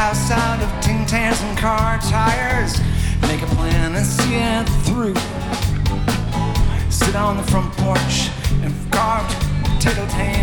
house out of tin cans and car tires. Make a plan and see it through. Sit on the front porch and carved potato tan.